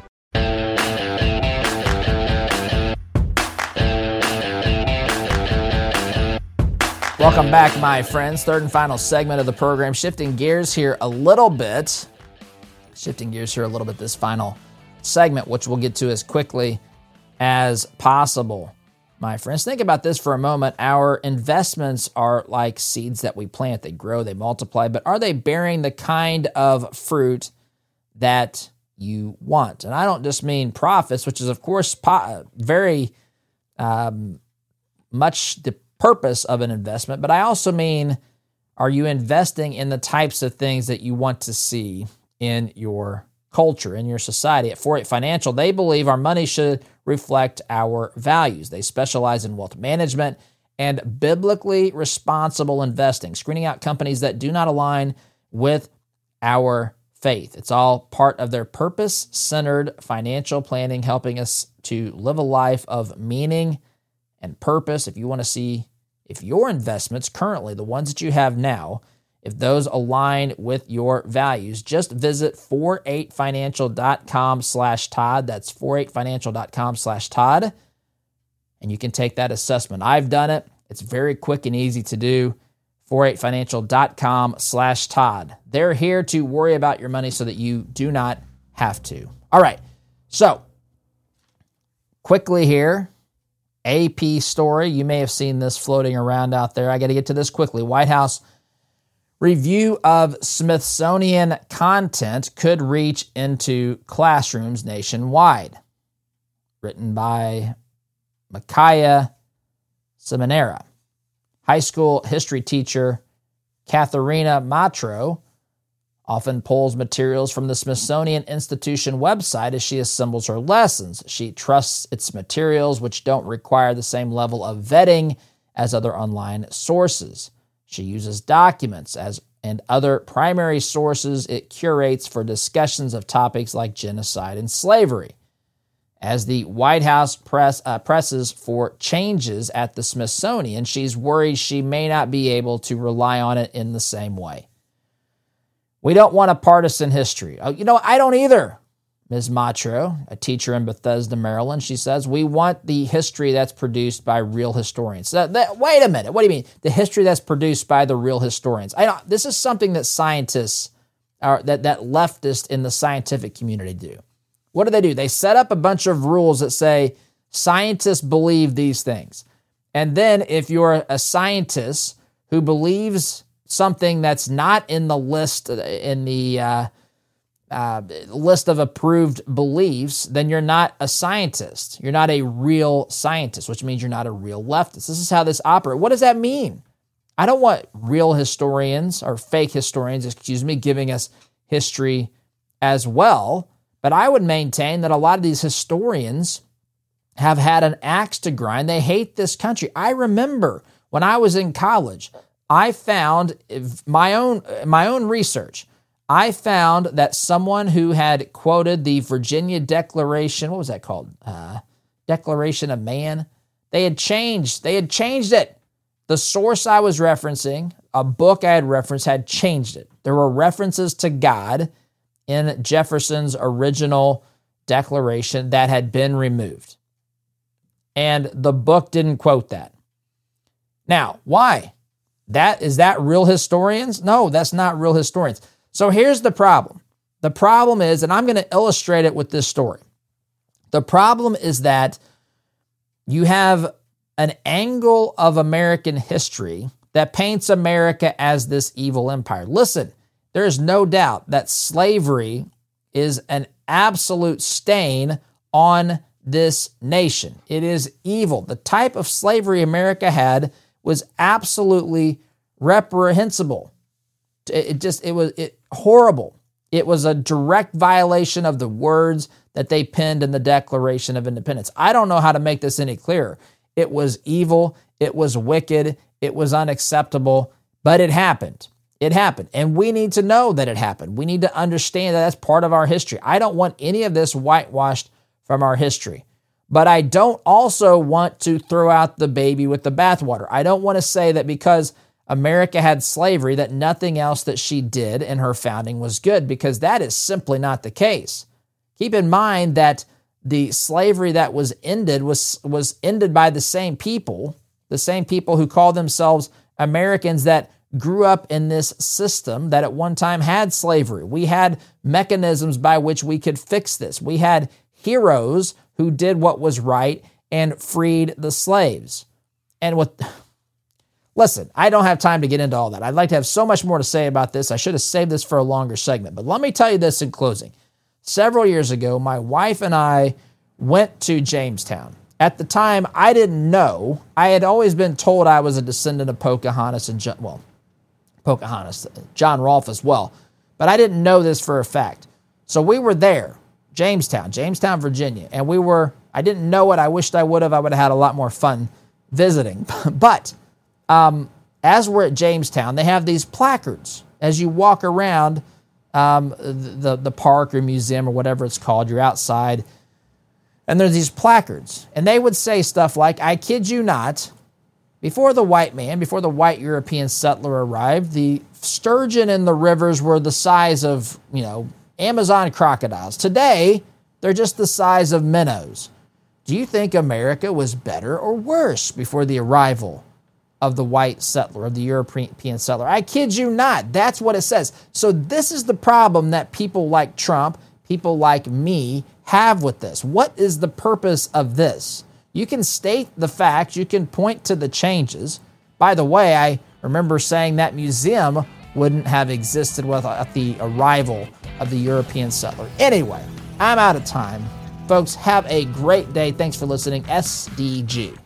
Welcome back, my friends. Third and final segment of the program. Shifting gears here a little bit. Shifting gears here a little bit this final segment, which we'll get to as quickly as possible. My friends, think about this for a moment. Our investments are like seeds that we plant. They grow, they multiply, but are they bearing the kind of fruit that you want? And I don't just mean profits, which is, of course, po- very um, much the purpose of an investment, but I also mean, are you investing in the types of things that you want to see in your culture, in your society? At four eight Financial, they believe our money should reflect our values. They specialize in wealth management and biblically responsible investing, screening out companies that do not align with our faith. It's all part of their purpose-centered financial planning, helping us to live a life of meaning and purpose. If you want to see if your investments currently, the ones that you have now, if those align with your values, just visit four eight financial dot com slash Todd. That's four eight financial dot com slash Todd. And you can take that assessment. I've done it. It's very quick and easy to do. four eight financial dot com slash Todd. They're here to worry about your money so that you do not have to. All right. So, quickly here, A P story. You may have seen this floating around out there. I got to get to this quickly. White House review of Smithsonian content could reach into classrooms nationwide. Written by Micaiah Seminara. High school history teacher Katharina Matro often pulls materials from the Smithsonian Institution website as she assembles her lessons. She trusts its materials, which don't require the same level of vetting as other online sources. She uses documents as and other primary sources it curates for discussions of topics like genocide and slavery. As the White House press, uh, presses for changes at the Smithsonian, she's worried she may not be able to rely on it in the same way. We don't want a partisan history. Oh, you know, I don't either, Miz Matro, a teacher in Bethesda, Maryland. She says, we want the history that's produced by real historians. That, that, wait a minute. What do you mean? The history that's produced by the real historians. I know, this is something that scientists, are, that, that leftists in the scientific community do. What do they do? They set up a bunch of rules that say scientists believe these things. And then if you're a scientist who believes something that's not in the list, in the uh, uh, list of approved beliefs, then you're not a scientist. You're not a real scientist, which means you're not a real leftist. This is how this operates. What does that mean? I don't want real historians or fake historians, excuse me, giving us history as well. But I would maintain that a lot of these historians have had an axe to grind. They hate this country. I remember when I was in college, I found my own my own research. I found that someone who had quoted the Virginia Declaration, what was that called? Uh, Declaration of Man. They had changed. They had changed it. The source I was referencing, a book I had referenced, had changed it. There were references to God in Jefferson's original declaration that had been removed. And the book didn't quote that. Now, why? That is that real historians? No, that's not real historians. So here's the problem. The problem is, and I'm going to illustrate it with this story. The problem is that you have an angle of American history that paints America as this evil empire. Listen, there is no doubt that slavery is an absolute stain on this nation. It is evil. The type of slavery America had was absolutely reprehensible. It just, it was it, horrible. It was a direct violation of the words that they penned in the Declaration of Independence. I don't know how to make this any clearer. It was evil. It was wicked. It was unacceptable, but it happened. It happened. And we need to know that it happened. We need to understand that that's part of our history. I don't want any of this whitewashed from our history, but I don't also want to throw out the baby with the bathwater. I don't want to say that because America had slavery, that nothing else that she did in her founding was good, because that is simply not the case. Keep in mind that the slavery that was ended was, was ended by the same people, the same people who call themselves Americans that grew up in this system that at one time had slavery. We had mechanisms by which we could fix this. We had heroes who did what was right and freed the slaves. And with... Listen, I don't have time to get into all that. I'd like to have so much more to say about this. I should have saved this for a longer segment. But let me tell you this in closing. Several years ago, my wife and I went to Jamestown. At the time, I didn't know. I had always been told I was a descendant of Pocahontas and John, well, Pocahontas, John Rolfe as well. But I didn't know this for a fact. So we were there, Jamestown, Jamestown, Virginia. And we were, I didn't know it. I wished I would have. I would have had a lot more fun visiting. But Um, as we're at Jamestown, they have these placards as you walk around um, the, the park or museum or whatever it's called. You're outside, and there's these placards. And they would say stuff like, I kid you not, before the white man, before the white European settler arrived, the sturgeon in the rivers were the size of, you know, Amazon crocodiles. Today, they're just the size of minnows. Do you think America was better or worse before the arrival of the white settler, of the European settler? I kid you not. That's what it says. So this is the problem that people like Trump, people like me have with this. What is the purpose of this? You can state the facts. You can point to the changes. By the way, I remember saying that museum wouldn't have existed without the arrival of the European settler. Anyway, I'm out of time. Folks, have a great day. Thanks for listening. S D G.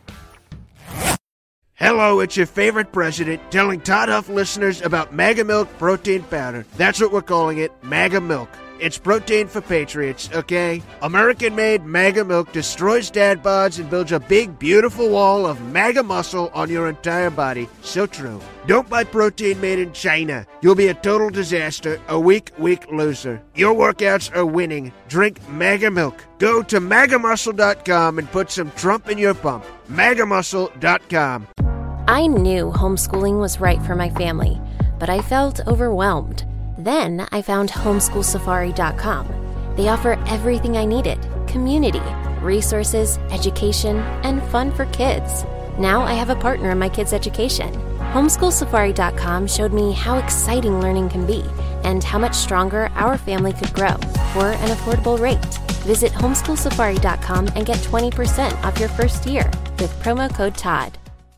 Hello, it's your favorite president telling Todd Huff listeners about Mega Milk Protein Powder. That's what we're calling it, Mega Milk. It's protein for patriots, okay? American-made Mega Milk destroys dad bods and builds a big, beautiful wall of mega muscle on your entire body. So true. Don't buy protein made in China. You'll be a total disaster, a weak, weak loser. Your workouts are winning. Drink Mega Milk. Go to mega muscle dot com and put some Trump in your pump. mega muscle dot com.
I knew homeschooling was right for my family, but I felt overwhelmed. Then I found homeschool safari dot com. They offer everything I needed: community, resources, education, and fun for kids. Now I have a partner in my kids' education. homeschool safari dot com showed me how exciting learning can be and how much stronger our family could grow for an affordable rate. Visit homeschool safari dot com and get twenty percent off your first year with promo code Todd.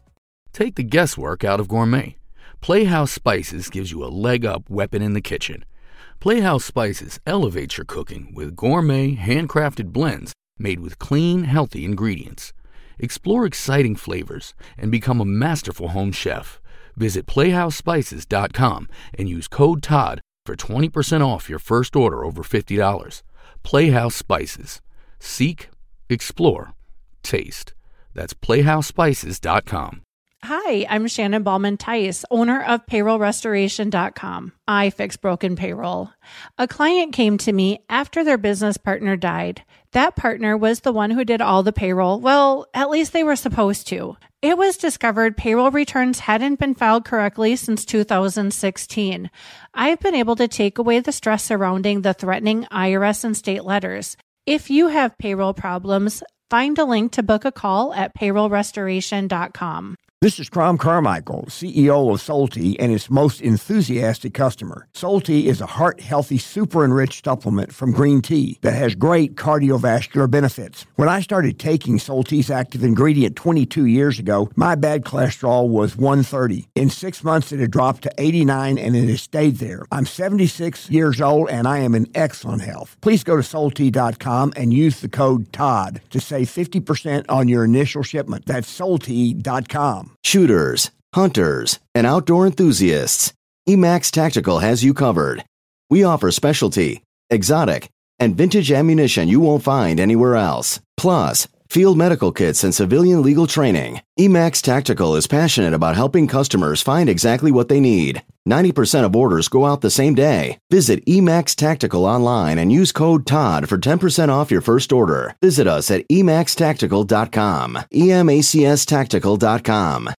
Take the guesswork out of gourmet. Playhouse Spices gives you a leg-up weapon in the kitchen. Playhouse Spices elevates your cooking with gourmet, handcrafted blends made with clean, healthy ingredients. Explore exciting flavors and become a masterful home chef. Visit playhouse spices dot com and use code Todd for twenty percent off your first order over fifty dollars. Playhouse Spices. Seek, explore, taste. That's playhouse spices dot com.
Hi, I'm Shannon Ballman Tice, owner of payroll restoration dot com. I fix broken payroll. A client came to me after their business partner died. That partner was the one who did all the payroll. Well, at least they were supposed to. It was discovered payroll returns hadn't been filed correctly since two thousand sixteen. I've been able to take away the stress surrounding the threatening I R S and state letters. If you have payroll problems, find a link to book a call at payroll restoration dot com.
This is Crom Carmichael, C E O of Solti and its most enthusiastic customer. Solti is a heart-healthy, super-enriched supplement from green tea that has great cardiovascular benefits. When I started taking Solti's active ingredient twenty-two years ago, my bad cholesterol was one thirty. In six months, it had dropped to eighty-nine, and it has stayed there. I'm seventy-six years old, and I am in excellent health. Please go to solti dot com and use the code Todd to save fifty percent on your initial shipment. That's solti dot com.
Shooters, hunters, and outdoor enthusiasts, E MAX Tactical has you covered. We offer specialty, exotic, and vintage ammunition you won't find anywhere else. Plus, field medical kits and civilian legal training. E MAX Tactical is passionate about helping customers find exactly what they need. ninety percent of orders go out the same day. Visit E MAX Tactical online and use code Todd for ten percent off your first order. Visit us at e max tactical dot com. E M A C S tactical dot com.